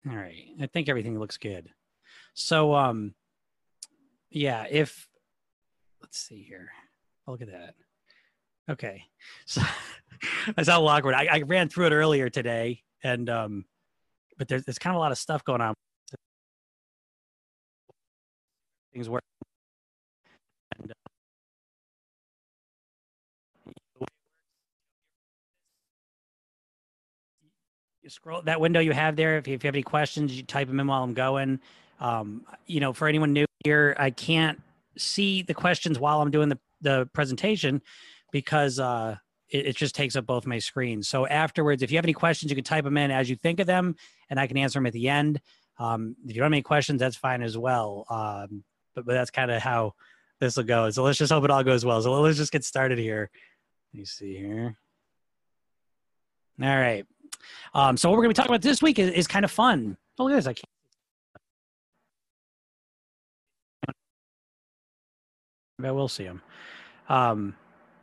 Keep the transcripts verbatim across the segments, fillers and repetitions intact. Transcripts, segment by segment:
All right. I think everything looks good. So, um, yeah, if, let's see here. Oh, look at that. Okay. So that's how awkward. I, I ran through it earlier today, and, um, but there's, there's kind of a lot of stuff going on. Things work. And, uh, you scroll that window you have there. If you, if you have any questions, you type them in while I'm going. Um, you know, for anyone new here, I can't see the questions while I'm doing the, the presentation because uh, it, it just takes up both my screens. So afterwards, if you have any questions, you can type them in as you think of them, and I can answer them at the end. Um, if you don't have any questions, that's fine as well. Um, but, but that's kind of how this will go. So let's just hope it all goes well. So let's just get started here. Let me see here. All right. Um, so what we're going to be talking about this week is, is kind of fun. Oh, look at this. I can't. I will see them. Um,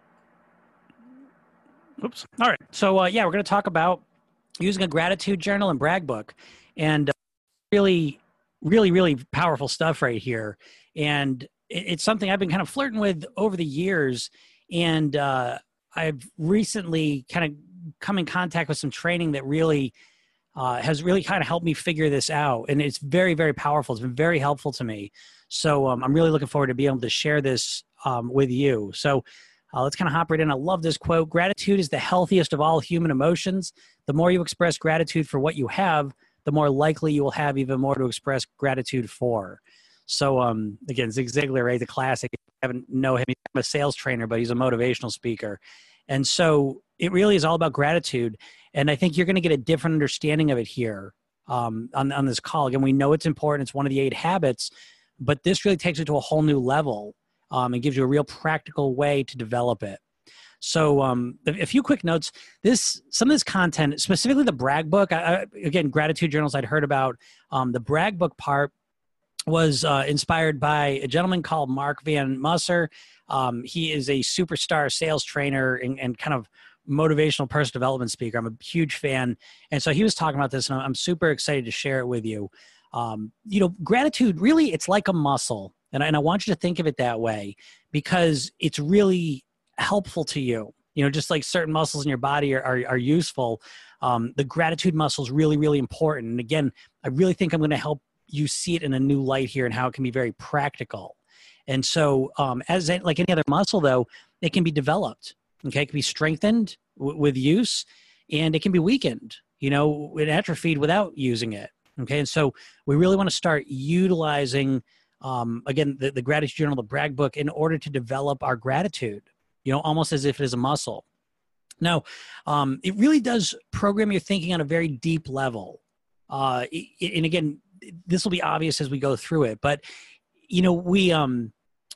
oops. All right. So, uh, yeah, we're going to talk about using a gratitude journal and brag book. And uh, really, really, really powerful stuff right here. And it, it's something I've been kind of flirting with over the years. And uh, I've recently kind of come in contact with some training that really uh, has really kind of helped me figure this out. And it's very, very powerful. It's been very helpful to me. So um, I'm really looking forward to being able to share this um, with you. So uh, let's kind of hop right in. I love this quote. Gratitude is the healthiest of all human emotions. The more you express gratitude for what you have, the more likely you will have even more to express gratitude for. So um, again, Zig Ziglar, right? The classic. I haven't know him. He's a sales trainer, but he's a motivational speaker. And so it really is all about gratitude. And I think you're going to get a different understanding of it here um, on, on this call. Again, we know it's important. It's one of the eight habits, but this really takes it to a whole new level um, and gives you a real practical way to develop it. So um, a, a few quick notes. This some of this content, specifically the brag book. I, I, again, gratitude journals I'd heard about. Um, the brag book part was uh, inspired by a gentleman called Mark Van Musser. Um, he is a superstar sales trainer and, and kind of motivational personal development speaker. I'm a huge fan. And so he was talking about this, and I'm super excited to share it with you. Um, you know, gratitude, really, it's like a muscle. And I, and I want you to think of it that way because it's really helpful to you. You know, just like certain muscles in your body are, are, are useful. Um, the gratitude muscle is really, really important. And again, I really think I'm going to help you see it in a new light here and how it can be very practical. And so um, as like any other muscle, though, it can be developed. Okay, it can be strengthened w- with use, and it can be weakened, you know, and atrophied without using it. Okay, and so we really want to start utilizing, um, again, the, the gratitude journal, the brag book, in order to develop our gratitude, you know, almost as if it is a muscle. Now, um, it really does program your thinking on a very deep level. Uh, it, and again, this will be obvious as we go through it, but, you know, we... Um,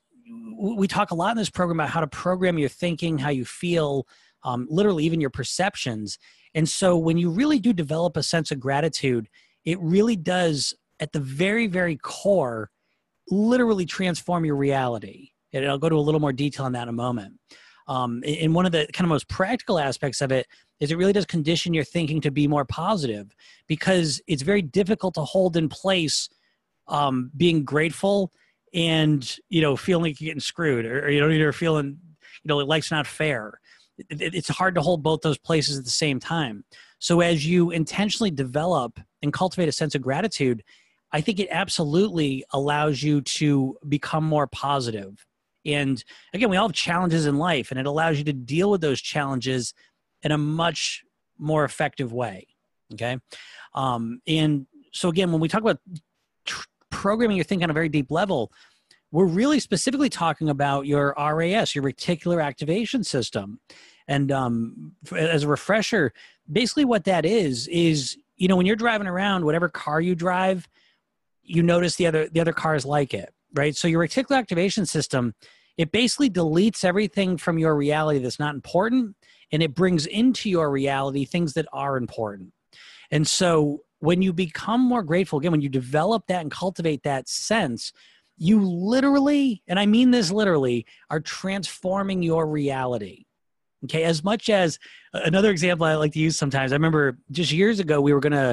we talk a lot in this program about how to program your thinking, how you feel, um, literally even your perceptions. And so when you really do develop a sense of gratitude, it really does at the very, very core, literally transform your reality. And I'll go to a little more detail on that in a moment. Um, and one of the kind of most practical aspects of it is it really does condition your thinking to be more positive because it's very difficult to hold in place um, being grateful and, you know, feeling like you're getting screwed or, or you know, you're feeling, you know, like life's not fair. It, it, it's hard to hold both those places at the same time. So as you intentionally develop and cultivate a sense of gratitude, I think it absolutely allows you to become more positive. And again, we all have challenges in life, and it allows you to deal with those challenges in a much more effective way. Okay. Um, and so again, when we talk about tr- programming your thinking on a very deep level, we're really specifically talking about your R A S, your reticular activation system. And um, as a refresher, basically what that is, is, you know, when you're driving around, whatever car you drive, you notice the other, the other cars like it, right? So your reticular activation system, it basically deletes everything from your reality that's not important, and it brings into your reality things that are important. And so when you become more grateful, again, when you develop that and cultivate that sense, you literally, and I mean this literally, are transforming your reality. Okay, as much as another example I like to use sometimes, I remember just years ago, we were going to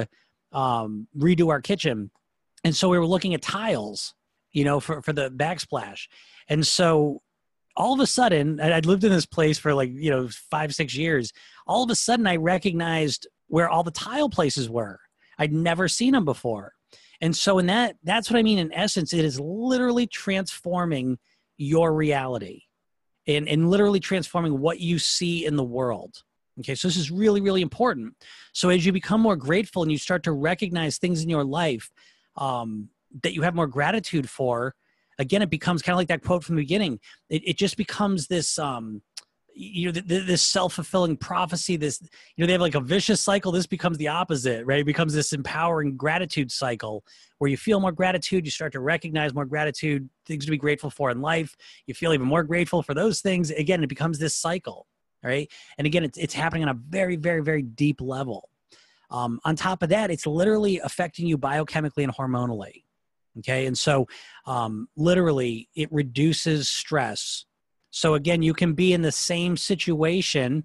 um, redo our kitchen. And so we were looking at tiles, you know, for, for the backsplash. And so all of a sudden, I'd lived in this place for like, you know, five, six years. All of a sudden I recognized where all the tile places were. I'd never seen them before. And so in that, that's what I mean. In essence, it is literally transforming your reality and, and literally transforming what you see in the world. Okay. So this is really, really important. So as you become more grateful and you start to recognize things in your life um, that you have more gratitude for, again, it becomes kind of like that quote from the beginning. It, it just becomes this, um, you know, th- th- this self-fulfilling prophecy, this, you know, they have like a vicious cycle. This becomes the opposite, right? It becomes this empowering gratitude cycle where you feel more gratitude. You start to recognize more gratitude, things to be grateful for in life. You feel even more grateful for those things. Again, it becomes this cycle, right? And again, it's, it's happening on a very, very, very deep level. Um, on top of that, it's literally affecting you biochemically and hormonally. Okay. And so um, literally it reduces stress. So again, you can be in the same situation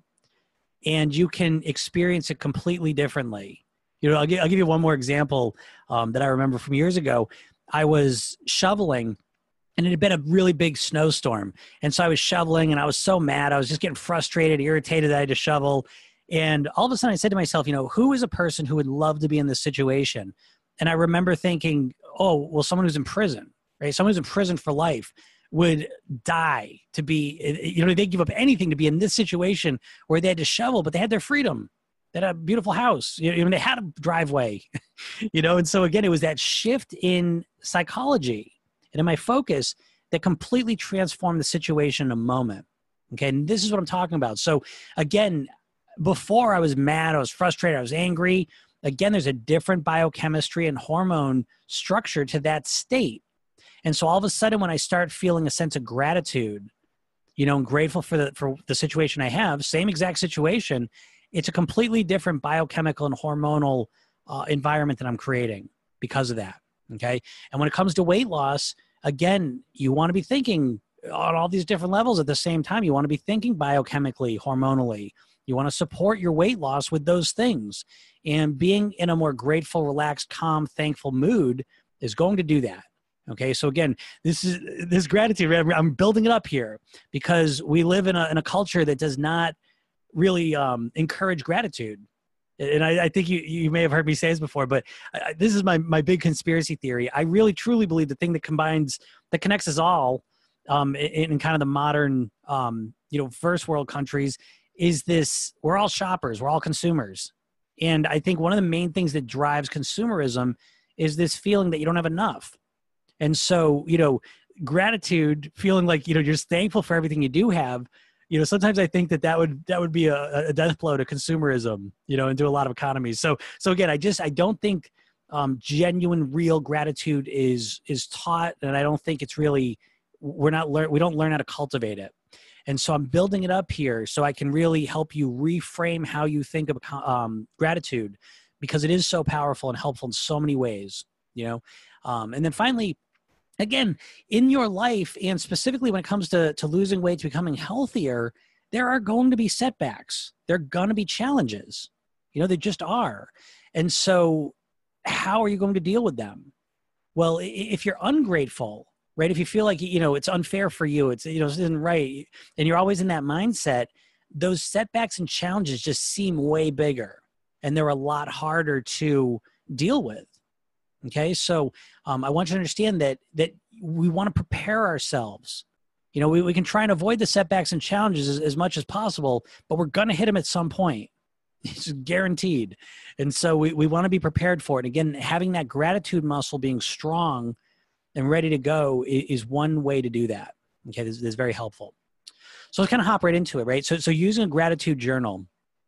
and you can experience it completely differently. You know, I'll, give, I'll give you one more example um, that I remember from years ago. I was shoveling and it had been a really big snowstorm. And so I was shoveling and I was so mad. I was just getting frustrated, irritated that I had to shovel. And all of a sudden I said to myself, you know, who is a person who would love to be in this situation? And I remember thinking, oh, well, someone who's in prison, right? Someone who's in prison for life would die to be, you know, they'd give up anything to be in this situation where they had to shovel, but they had their freedom. They had a beautiful house. You know, they had a driveway, you know? And so again, it was that shift in psychology and in my focus that completely transformed the situation in a moment. Okay. And this is what I'm talking about. So again, before I was mad, I was frustrated, I was angry. Again, there's a different biochemistry and hormone structure to that state. And so all of a sudden, when I start feeling a sense of gratitude, you know, and grateful for the, for the situation I have, same exact situation, it's a completely different biochemical and hormonal uh, environment that I'm creating because of that. Okay. And when it comes to weight loss, again, you want to be thinking on all these different levels at the same time. You want to be thinking biochemically, hormonally. You want to support your weight loss with those things. And being in a more grateful, relaxed, calm, thankful mood is going to do that. Okay. So again, this is this gratitude, I'm building it up here because we live in a, in a culture that does not really um, encourage gratitude. And I, I think you, you may have heard me say this before, but I, this is my, my big conspiracy theory. I really, truly believe the thing that combines, that connects us all um, in, in kind of the modern, um, you know, first world countries is this, we're all shoppers, we're all consumers. And I think one of the main things that drives consumerism is this feeling that you don't have enough. And so, you know, gratitude, feeling like, you know, you're just thankful for everything you do have, you know, sometimes I think that that would, that would be a, a death blow to consumerism, you know, and to a lot of economies. So, so again, I just, I don't think um, genuine, real gratitude is, is taught. And I don't think it's really, we're not learn, we don't learn how to cultivate it. And so I'm building it up here so I can really help you reframe how you think of um, gratitude, because it is so powerful and helpful in so many ways, you know? Um, and then finally, again, in your life, and specifically when it comes to, to losing weight, to becoming healthier, there are going to be setbacks. There are going to be challenges. You know, they just are. And so how are you going to deal with them? Well, if you're ungrateful, right? If you feel like, you know, it's unfair for you, it's, you know, this isn't right, and you're always in that mindset, those setbacks and challenges just seem way bigger and they're a lot harder to deal with. Okay. So um, I want you to understand that, that we want to prepare ourselves. You know, we, we can try and avoid the setbacks and challenges as, as much as possible, but we're going to hit them at some point. It's guaranteed. And so we, we want to be prepared for it. Again, having that gratitude muscle being strong and ready to go is, is one way to do that. Okay. This, this is very helpful. So let's kind of hop right into it, right? So, so using a gratitude journal,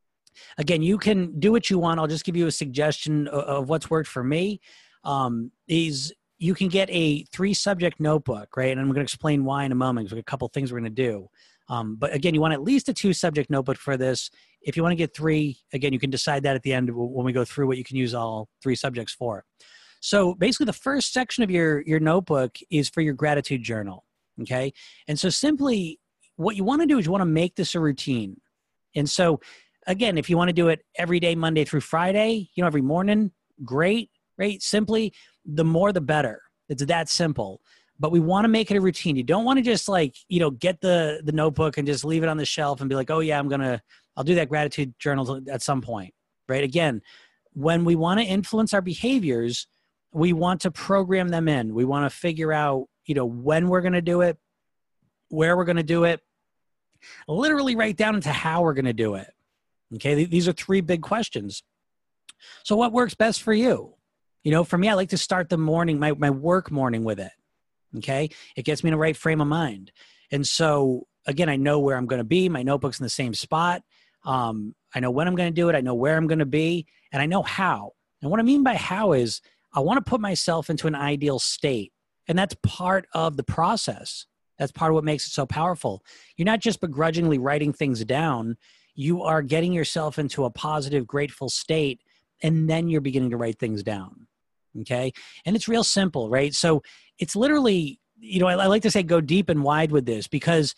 again, you can do what you want. I'll just give you a suggestion of, of what's worked for me. Um, is you can get a three subject notebook, right? And I'm going to explain why in a moment. Because we have a couple of things we're going to do. Um, but again, you want at least a two subject notebook for this. If you want to get three, again, you can decide that at the end when we go through what you can use all three subjects for. So basically the first section of your, your notebook is for your gratitude journal. Okay. And so simply what you want to do is you want to make this a routine. And so again, if you want to do it every day, Monday through Friday, you know, every morning, great, right? Simply, the more the better. It's that simple. But we want to make it a routine. You don't want to just like, you know, get the the notebook and just leave it on the shelf and be like, oh yeah, I'm going to, I'll do that gratitude journal at some point, right? Again, when we want to influence our behaviors, we want to program them in. We want to figure out, you know, when we're going to do it, where we're going to do it, literally right down into how we're going to do it. Okay. These are three big questions. So what works best for you? You know, for me, I like to start the morning, my, my work morning with it. Okay. It gets me in the right frame of mind. And so again, I know where I'm going to be. My notebook's in the same spot. Um, I know when I'm going to do it. I know where I'm going to be, and I know how. And what I mean by how is I want to put myself into an ideal state. And that's part of the process. That's part of what makes it so powerful. You're not just begrudgingly writing things down. You are getting yourself into a positive, grateful state, and then you're beginning to write things down. Okay. And it's real simple, right? So it's literally, you know, I, I like to say go deep and wide with this, because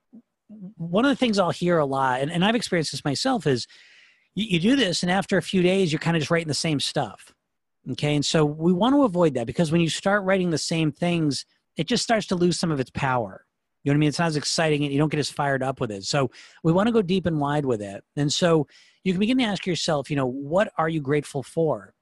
one of the things I'll hear a lot, and, and I've experienced this myself, is you, you do this and after a few days, you're kind of just writing the same stuff. Okay. And so we want to avoid that, because when you start writing the same things, it just starts to lose some of its power. You know what I mean? It's not as exciting and you don't get as fired up with it. So we want to go deep and wide with it. And so you can begin to ask yourself, you know, what are you grateful for?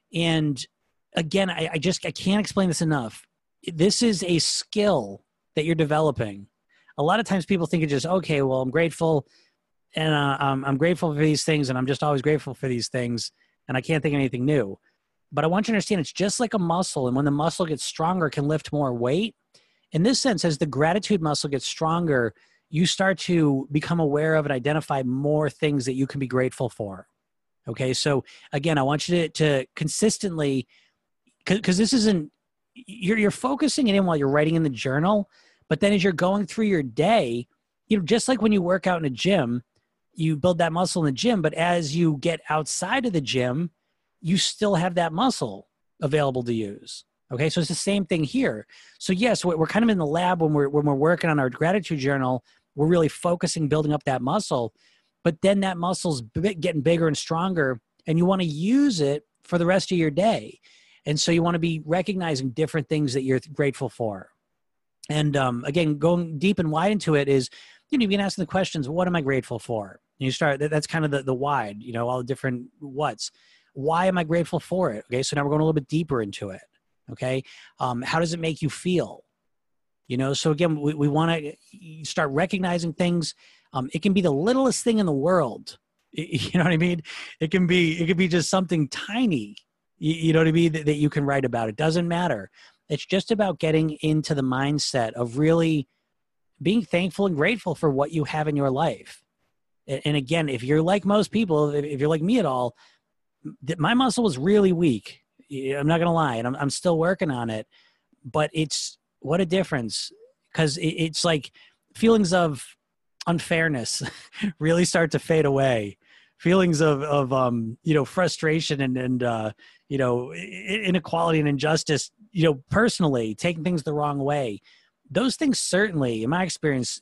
And again, I, I just, I can't explain this enough. This is a skill that you're developing. A lot of times people think it's just, okay, well, I'm grateful and uh, um, I'm grateful for these things and I'm just always grateful for these things and I can't think of anything new. But I want you to understand it's just like a muscle, and when the muscle gets stronger, it can lift more weight. In this sense, as the gratitude muscle gets stronger, you start to become aware of and identify more things that you can be grateful for. Okay, so again, I want you to, to consistently, because this isn't, you're, you're focusing it in while you're writing in the journal, but then as you're going through your day, you know, just like when you work out in a gym, you build that muscle in the gym, but as you get outside of the gym, you still have that muscle available to use. Okay, so it's the same thing here. So yes, we're kind of in the lab when we're when we're working on our gratitude journal. We're really focusing, building up that muscle, but then that muscle's getting bigger and stronger, and you want to use it for the rest of your day. And so you want to be recognizing different things that you're grateful for. And um, again, going deep and wide into it is, you know, you can ask the questions: what am I grateful for? And you start. That's kind of the the wide. You know, all the different what's. Why am I grateful for it? Okay, so now we're going a little bit deeper into it. Okay, um, how does it make you feel? You know, so again, we, we want to start recognizing things. Um, it can be the littlest thing in the world. You know what I mean? It can be, it can be just something tiny, you, you know what I mean, that, that you can write about. It doesn't matter. It's just about getting into the mindset of really being thankful and grateful for what you have in your life. And, and again, if you're like most people, if, if you're like me at all, my muscle was really weak. I'm not going to lie. And I'm, I'm still working on it, but it's what a difference. Cause it, it's like feelings of unfairness really start to fade away. Feelings of, of, um, you know, frustration and, and, uh, you know, inequality and injustice, you know, personally taking things the wrong way. Those things certainly, in my experience,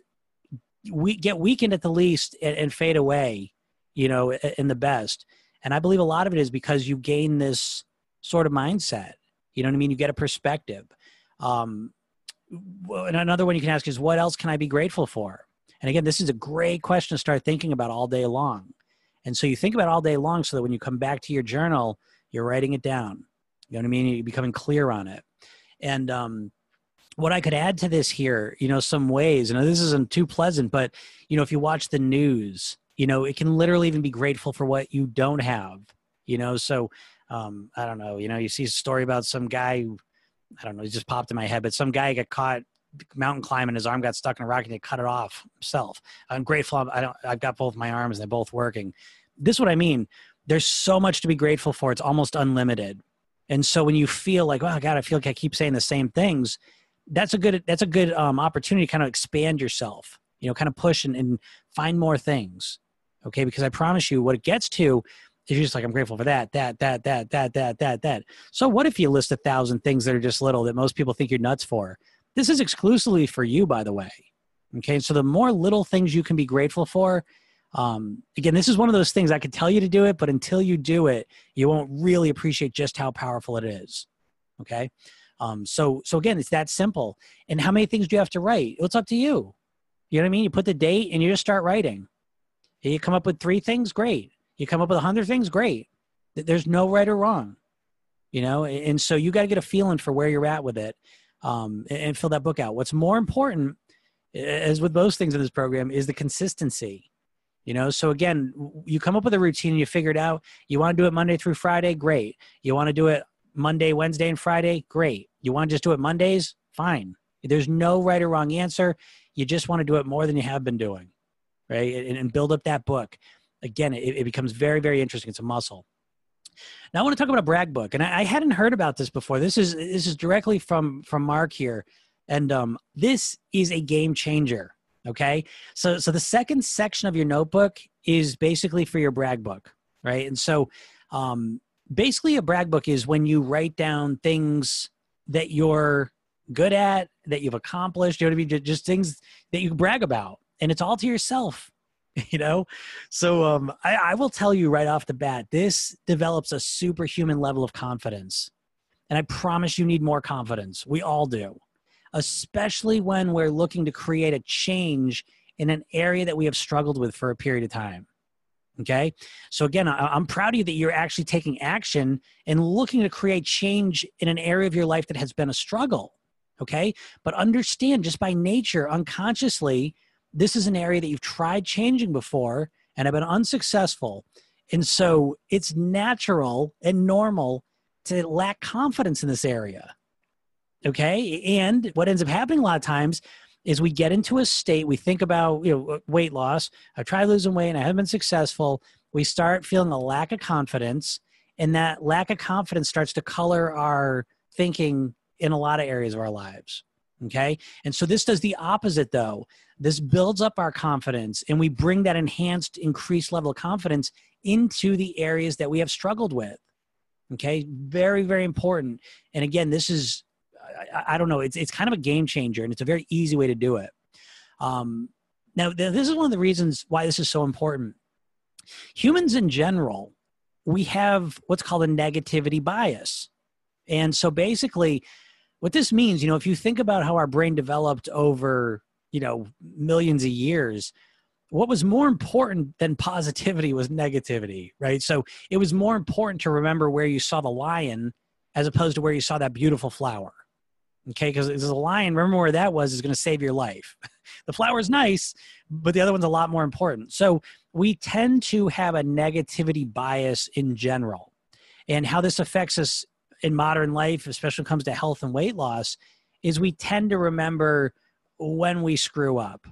we get weakened at the least and, and fade away, you know, in the best. And I believe a lot of it is because you gain this sort of mindset. You know what I mean? You get a perspective. Um, and another one you can ask is, what else can I be grateful for? And again, this is a great question to start thinking about all day long. And so you think about it all day long so that when you come back to your journal, you're writing it down. You know what I mean? You're becoming clear on it. And um, what I could add to this here, you know, some ways, and this isn't too pleasant, but, you know, if you watch the news, you know, it can literally even be grateful for what you don't have, you know? So, um, I don't know, you know, you see a story about some guy, who, I don't know, it just popped in my head, but some guy got caught mountain climbing, his arm got stuck in a rock and he cut it off himself. I'm grateful. I don't, I've got both my arms and they're both working. This is what I mean. There's so much to be grateful for. It's almost unlimited. And so when you feel like, oh God, I feel like I keep saying the same things, that's a good, that's a good um, opportunity to kind of expand yourself, you know, kind of push and, and find more things. Okay. Because I promise you what it gets to is you're just like, I'm grateful for that, that, that, that, that, that, that, that. So what if you list a thousand things that are just little that most people think you're nuts for? This is exclusively for you, by the way. Okay. So the more little things you can be grateful for, Um, again, this is one of those things I could tell you to do it, but until you do it, you won't really appreciate just how powerful it is. Okay. Um, so, so again, it's that simple. And how many things do you have to write? It's up to you. You know what I mean? You put the date and you just start writing. You come up with three things, great. You come up with a hundred things, great. There's no right or wrong, you know? And so you got to get a feeling for where you're at with it, um, and fill that book out. What's more important, as with most things in this program, is the consistency, you know? So again, you come up with a routine and you figure it out. You want to do it Monday through Friday? Great. You want to do it Monday, Wednesday, and Friday? Great. You want to just do it Mondays? Fine. There's no right or wrong answer. You just want to do it more than you have been doing, right? And, and build up that book. Again, it, it becomes very, very interesting. It's a muscle. Now I want to talk about a brag book, and I, I hadn't heard about this before. This is this is directly from from Mark here, and um, this is a game changer. Okay, so so the second section of your notebook is basically for your brag book, right? And so um, basically, a brag book is when you write down things that you're good at, that you've accomplished. You know what I mean? Just things that you brag about, and it's all to yourself. You know, so um, I, I will tell you right off the bat, this develops a superhuman level of confidence. And I promise you need more confidence. We all do, especially when we're looking to create a change in an area that we have struggled with for a period of time. Okay. So again, I, I'm proud of you that you're actually taking action and looking to create change in an area of your life that has been a struggle. Okay. But understand, just by nature, unconsciously, this is an area that you've tried changing before and have been unsuccessful. And so it's natural and normal to lack confidence in this area. Okay. And what ends up happening a lot of times is we get into a state, we think about, you know, weight loss. I've tried losing weight and I haven't been successful. We start feeling a lack of confidence, and that lack of confidence starts to color our thinking in a lot of areas of our lives. Okay. And so this does the opposite though. This builds up our confidence, and we bring that enhanced, increased level of confidence into the areas that we have struggled with. Okay. Very, very important. And again, this is, I, I don't know, it's, it's kind of a game changer, and it's a very easy way to do it. Um, now, this is one of the reasons why this is so important. Humans in general, we have what's called a negativity bias. And so basically, what this means, you know, if you think about how our brain developed over, you know, millions of years, what was more important than positivity was negativity, right? So it was more important to remember where you saw the lion as opposed to where you saw that beautiful flower. Okay, because the lion, remember where that was, is going to save your life. The flower is nice, but the other one's a lot more important. So we tend to have a negativity bias in general. And how this affects us in modern life, especially when it comes to health and weight loss, is we tend to remember when we screw up.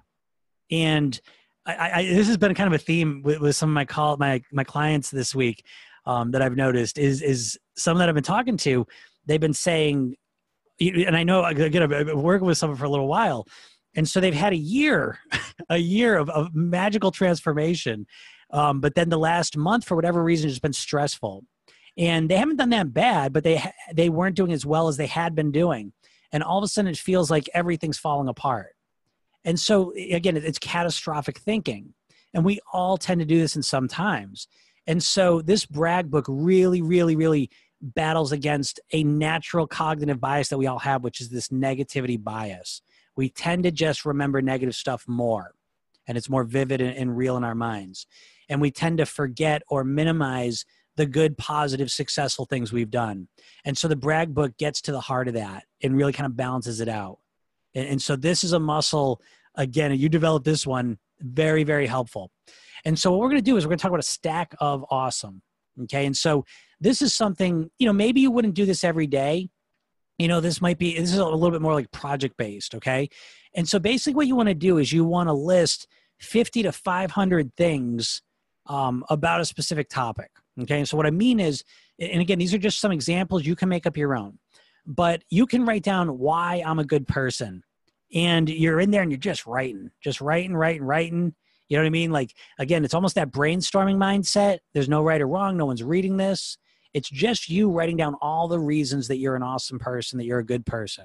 And I, I, this has been kind of a theme with, with some of my call, my my clients this week, um, that I've noticed is is some that I've been talking to. They've been saying, and I know again, I've been working with someone for a little while, and so they've had a year, a year of, of magical transformation, um, but then the last month, for whatever reason, has been stressful. And they haven't done that bad, but they they weren't doing as well as they had been doing. And all of a sudden, it feels like everything's falling apart. And so, again, it's catastrophic thinking. And we all tend to do this in some times. And so this brag book really, really, really battles against a natural cognitive bias that we all have, which is this negativity bias. We tend to just remember negative stuff more, and it's more vivid and, and real in our minds. And we tend to forget or minimize the good, positive, successful things we've done. And so the brag book gets to the heart of that and really kind of balances it out. And, and so this is a muscle, again, and you developed this one, very, very helpful. And so what we're going to do is we're going to talk about a stack of awesome. Okay. And so this is something, you know, maybe you wouldn't do this every day. You know, this might be, this is a little bit more like project based. Okay. And so basically what you want to do is you want to list fifty to five hundred things um, about a specific topic. Okay. So what I mean is, and again, these are just some examples. You can make up your own, but you can write down why I'm a good person. And you're in there and you're just writing, just writing, writing, writing. You know what I mean? Like, again, it's almost that brainstorming mindset. There's no right or wrong. No one's reading this. It's just you writing down all the reasons that you're an awesome person, that you're a good person.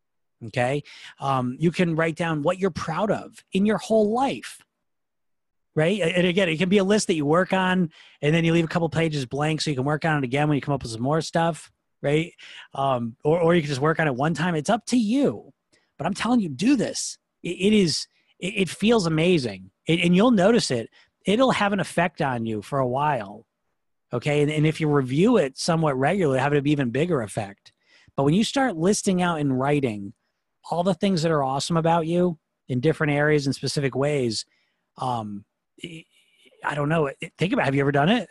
Okay. Um, you can write down what you're proud of in your whole life. right? And again, it can be a list that you work on and then you leave a couple pages blank so you can work on it again when you come up with some more stuff, right? Um, or, or you can just work on it one time. It's up to you. But I'm telling you, do this. It, it is, it, it feels amazing. It, and you'll notice it. It'll have an effect on you for a while. Okay. And, and if you review it somewhat regularly, have an even bigger effect. But when you start listing out in writing all the things that are awesome about you in different areas in specific ways, um, I don't know. Think about it. Have you ever done it?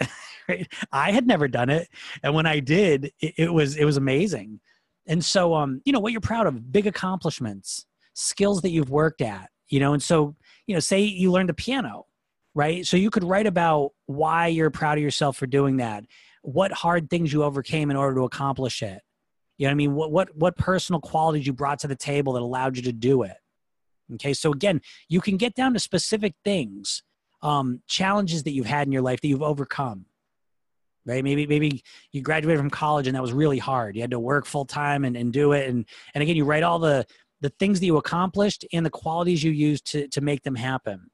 I had never done it. And when I did, it, it was, it was amazing. And so, um, you know, what you're proud of, big accomplishments, skills that you've worked at, you know, and so, you know, say you learned the piano, right? So you could write about why you're proud of yourself for doing that, what hard things you overcame in order to accomplish it. You know what I mean? What, what, what personal qualities you brought to the table that allowed you to do it. Okay. So again, you can get down to specific things, um, challenges that you've had in your life that you've overcome, right? Maybe, maybe you graduated from college and that was really hard. You had to work full time and, and do it. And, and again, you write all the, the things that you accomplished and the qualities you used to, to make them happen.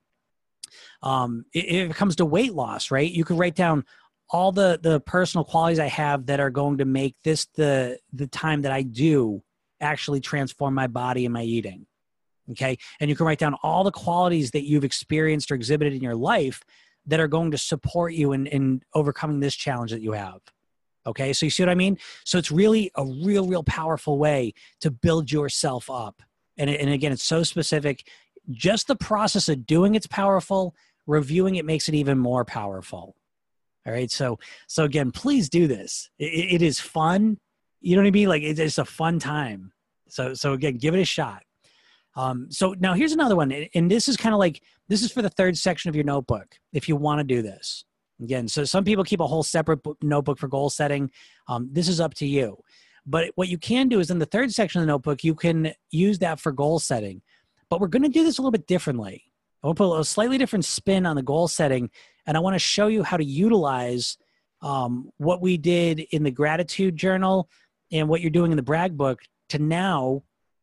Um, if it comes to weight loss, right? You could write down all the, the personal qualities I have that are going to make this the, the time that I do actually transform my body and my eating. Okay. And you can write down all the qualities that you've experienced or exhibited in your life that are going to support you in, in overcoming this challenge that you have. Okay. So you see what I mean? So it's really a real, real powerful way to build yourself up. And, and again, it's so specific. Just the process of doing it's powerful. Reviewing it makes it even more powerful. All right. So, so again, please do this. It, it is fun. You know what I mean? Like it's, it's a fun time. So, so again, give it a shot. Um, so now here's another one. And this is kind of like, this is for the third section of your notebook. If you want to do this again, so some people keep a whole separate notebook for goal setting. Um, this is up to you, but what you can do is in the third section of the notebook, you can use that for goal setting, but we're going to do this a little bit differently. I want to put a slightly different spin on the goal setting. And I want to show you how to utilize, um, what we did in the gratitude journal and what you're doing in the brag book to now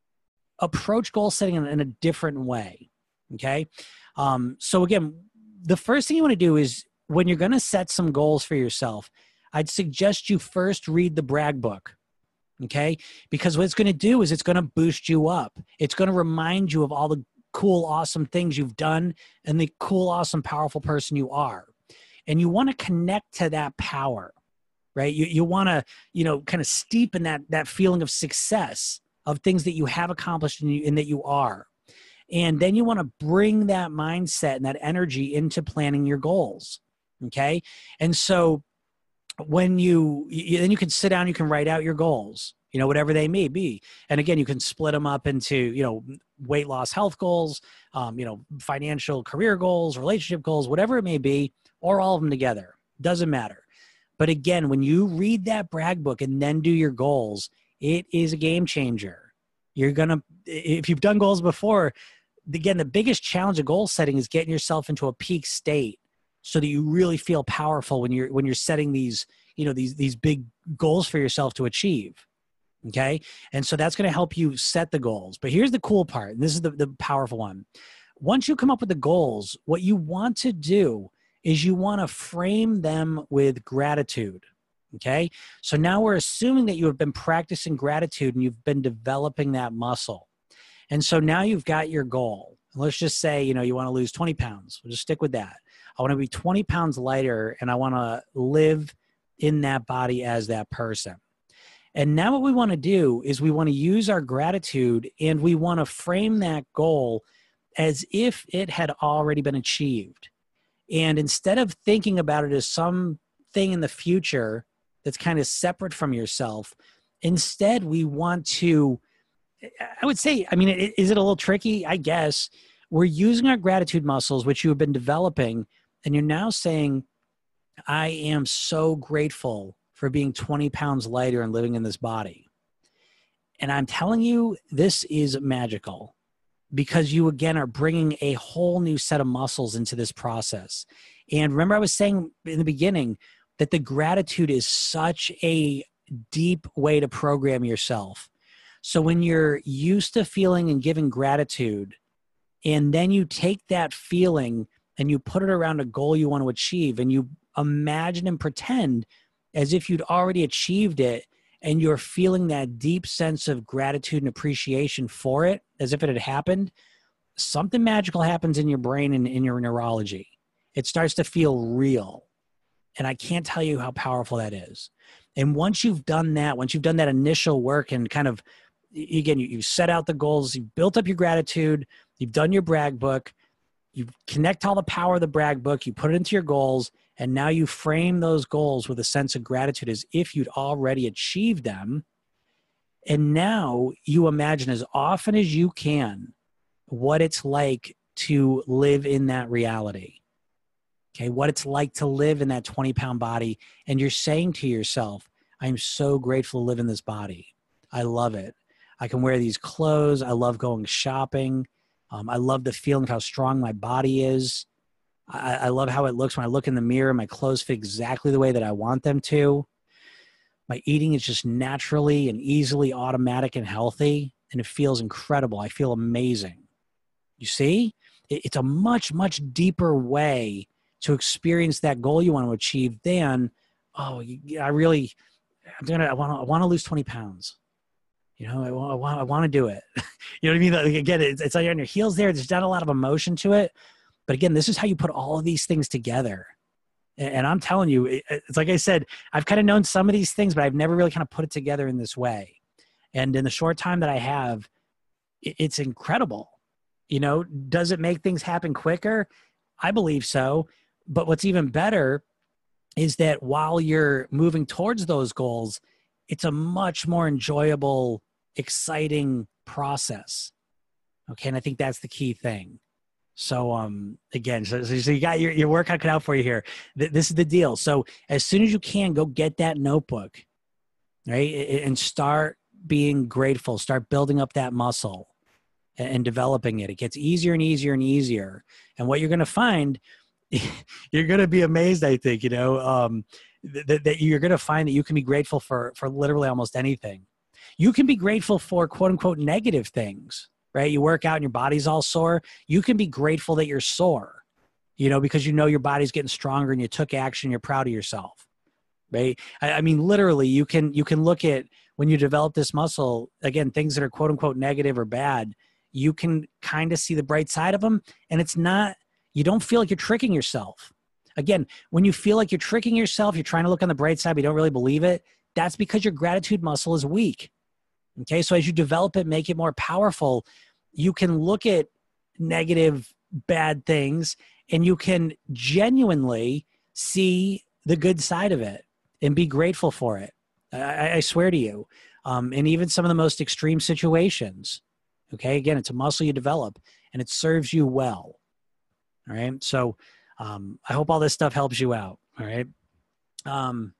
approach goal setting in, in a different way. Okay. Um, so again, the first thing you want to do is when you're going to set some goals for yourself, I'd suggest you first read the brag book. Okay. Because what it's going to do is it's going to boost you up. It's going to remind you of all the cool, awesome things you've done and the cool, awesome, powerful person you are. And you want to connect to that power, right? You, you want to, you know, kind of steep in that, that feeling of success, of things that you have accomplished and, you, and that you are. And then you want to bring that mindset and that energy into planning your goals. Okay. And so when you, you then you can sit down, you can write out your goals, you know, whatever they may be. And again, you can split them up into, you know, weight loss, health goals, um, you know, financial career goals, relationship goals, whatever it may be, or all of them together. Doesn't matter. But again, when you read that brag book and then do your goals, it is a game changer. You're going to, if you've done goals before, again, the biggest challenge of goal setting is getting yourself into a peak state so that you really feel powerful when you're, when you're setting these, you know, these, these big goals for yourself to achieve. Okay. And so that's going to help you set the goals. But here's the cool part. And this is the, the powerful one. Once you come up with the goals, what you want to do is you want to frame them with gratitude. Okay. So now we're assuming that you have been practicing gratitude and you've been developing that muscle. And so now you've got your goal. Let's just say, you know, you want to lose twenty pounds. We'll just stick with that. I want to be twenty pounds lighter and I want to live in that body as that person. And now what we want to do is we want to use our gratitude and we want to frame that goal as if it had already been achieved. And instead of thinking about it as something in the future that's kind of separate from yourself, instead we want to, I would say, I mean, is it a little tricky? I guess. We're using our gratitude muscles, which you have been developing, and you're now saying, I am so grateful for being twenty pounds lighter and living in this body. And I'm telling you, this is magical because you, again, are bringing a whole new set of muscles into this process. And remember, I was saying in the beginning that the gratitude is such a deep way to program yourself. So when you're used to feeling and giving gratitude, and then you take that feeling and you put it around a goal you want to achieve, and you imagine and pretend as if you'd already achieved it, and you're feeling that deep sense of gratitude and appreciation for it as if it had happened, something magical happens in your brain and in your neurology. It starts to feel real. And I can't tell you how powerful that is. And once you've done that, once you've done that initial work and kind of, again, you, you set out the goals, you've built up your gratitude, you've done your brag book, you connect all the power of the brag book, you put it into your goals, and now you frame those goals with a sense of gratitude as if you'd already achieved them. And now you imagine as often as you can what it's like to live in that reality. Okay, what it's like to live in that twenty pound body. And you're saying to yourself, I'm so grateful to live in this body. I love it. I can wear these clothes. I love going shopping. Um, I love the feeling of how strong my body is. I, I love how it looks when I look in the mirror. My clothes fit exactly the way that I want them to. My eating is just naturally and easily automatic and healthy, and it feels incredible. I feel amazing. You see, it, it's a much, much deeper way to experience that goal you want to achieve than, oh, I really, I'm gonna, I want to, I want to lose twenty pounds. You know, I want, I want, I want to do it. You know what I mean? Like, again, it's, it's like you're on your heels there. There's not a lot of emotion to it. But again, this is how you put all of these things together. And, and I'm telling you, it, it's like I said, I've kind of known some of these things, but I've never really kind of put it together in this way. And in the short time that I have, it, it's incredible. You know, does it make things happen quicker? I believe so. But what's even better is that while you're moving towards those goals, it's a much more enjoyable, exciting process. Okay. And I think that's the key thing. So, um, again, so, so you got your, your work cut out for you here. Th- this is the deal. So as soon as you can, go get that notebook, right? And start being grateful, start building up that muscle and, and developing it. It gets easier and easier and easier. And what you're going to find, you're going to be amazed, I think, you know, um, that, that you're going to find that you can be grateful for, for literally almost anything. You can be grateful for quote unquote negative things, right? You work out and your body's all sore. You can be grateful that you're sore, you know, because you know your body's getting stronger and you took action. You're proud of yourself, right? I, I mean, literally you can, you can look at when you develop this muscle, again, things that are quote unquote negative or bad, you can kind of see the bright side of them. And it's not, you don't feel like you're tricking yourself. Again, when you feel like you're tricking yourself, you're trying to look on the bright side, but you don't really believe it. That's because your gratitude muscle is weak. Okay. So as you develop it, make it more powerful, you can look at negative, bad things and you can genuinely see the good side of it and be grateful for it. I, I swear to you. Um, and even some of the most extreme situations. Okay. Again, it's a muscle you develop and it serves you well. All right. So um, I hope all this stuff helps you out. All right. Um,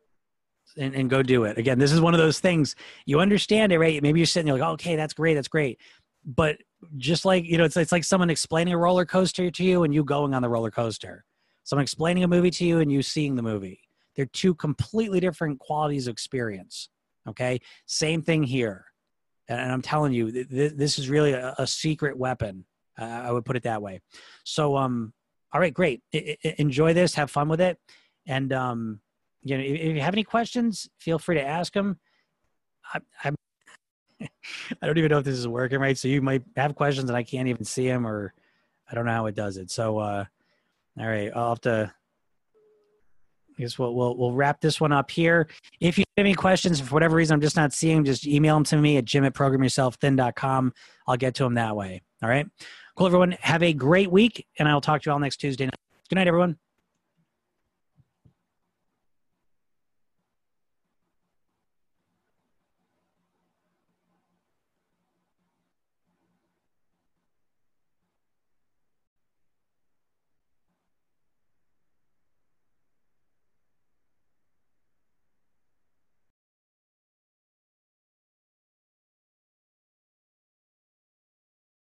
and, and go do it. Again, this is one of those things you understand it, right? Maybe you're sitting there like, oh, okay, that's great. That's great. But just like, you know, it's, it's like someone explaining a roller coaster to you and you going on the roller coaster. Someone explaining a movie to you and you seeing the movie. They're two completely different qualities of experience. Okay. Same thing here. And I'm telling you, th- this is really a, a secret weapon. Uh, I would put it that way. So, um, all right, great. I, I, enjoy this. Have fun with it. And, um, you know, if, if you have any questions, feel free to ask them. I, I'm, I don't even know if this is working right. So you might have questions and I can't even see them, or I don't know how it does it. So, uh, all right, I'll have to, I guess we'll, we'll, we'll wrap this one up here. If you have any questions, for whatever reason, I'm just not seeing them, just email them to me at jim at program yourself thin dot com. I'll get to them that way. All right. Cool, everyone. Have a great week, and I'll talk to you all next Tuesday night. Good night, everyone.